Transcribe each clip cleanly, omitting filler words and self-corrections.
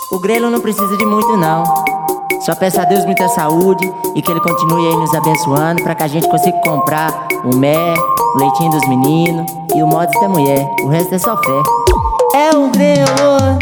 O grelo não precisa de muito não. Só peço a Deus muita saúde e que Ele continue aí nos abençoando, pra que a gente consiga comprar o mé, o leitinho dos meninos e o mods da mulher. O resto é só fé. É o grelo.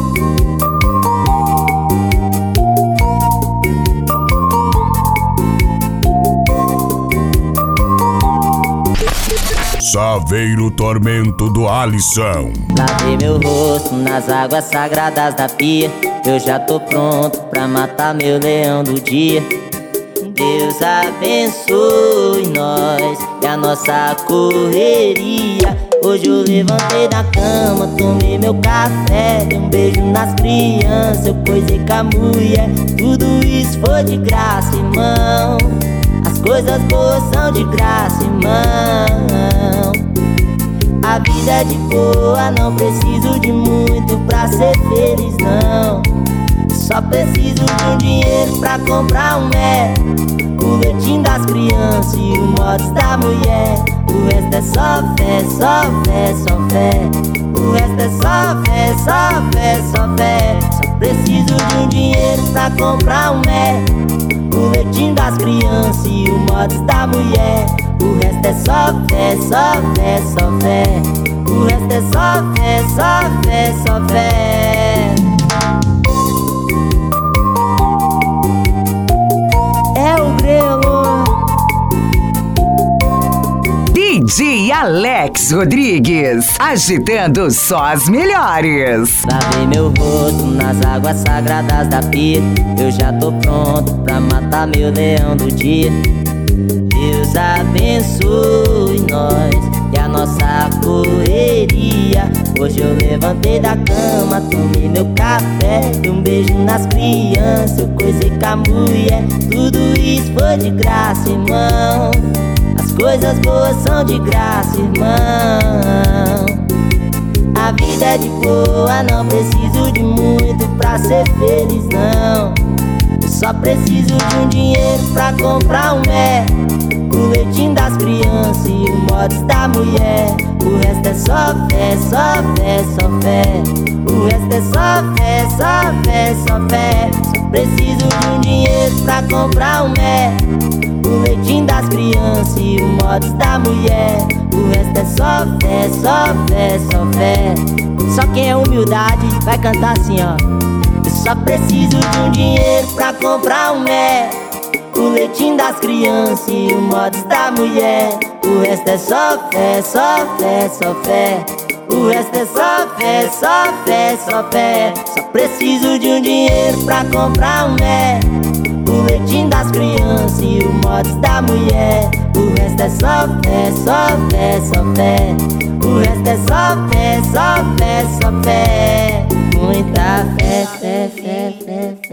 Saveiro Tormento do Alisson. Lavei meu rosto nas águas sagradas da pia. Eu já tô pronto pra matar meu leão do dia. Deus abençoe nós e a nossa correria. Hoje eu levantei da cama, tomei meu café, dei um beijo nas crianças, eu coisei com a mulher. Tudo isso foi de graça, irmão. As coisas boas são de graça, irmão. A vida é de boa, não preciso de muito pra ser feliz, não. Só preciso de um dinheiro pra comprar um mé, o leitinho das crianças e o mods da mulher. O resto é só fé, só fé, só fé. O resto é só fé, só fé, só fé. Só preciso de um dinheiro pra comprar um mé, o leitinho das crianças e o mods da mulher. O resto é só fé, só fé, só fé. O resto é só fé, só fé, só fé. É o grelo. DJ Alex Rodrigues, agitando só as melhores. Lavei meu rosto nas águas sagradas da pia. Eu já tô pronto pra matar meu leão do dia. Deus abençoe nós e a nossa correria. Hoje eu levantei da cama, tomei meu café, dei um beijo nas crianças, eu coisei com a mulher. Tudo isso foi de graça, irmão. As coisas boas são de graça, irmão. A vida é de boa, não preciso de muito pra ser feliz, não. Só preciso de um dinheiro pra comprar um mé, o leitinho das crianças e o mods da mulher. O resto é só fé, só fé, só fé. O resto é só fé, só fé, só fé. Só preciso de um dinheiro pra comprar um mé, o leitinho das crianças e o mods da mulher. O resto é só fé, só fé, só fé. Só quem é humildade vai cantar assim, ó. Eu só preciso de um dinheiro pra comprar um mé, o leitinho das crianças e o mods da mulher. O resto é só fé, só fé, só fé. O resto é só fé, só fé, só fé. Só preciso de um dinheiro pra comprar um mé, o leitinho das crianças e o mods da mulher. O resto é só fé, só fé, só fé. O resto é só fé, só fé, só fé. Muita fé, fé, fé, fé.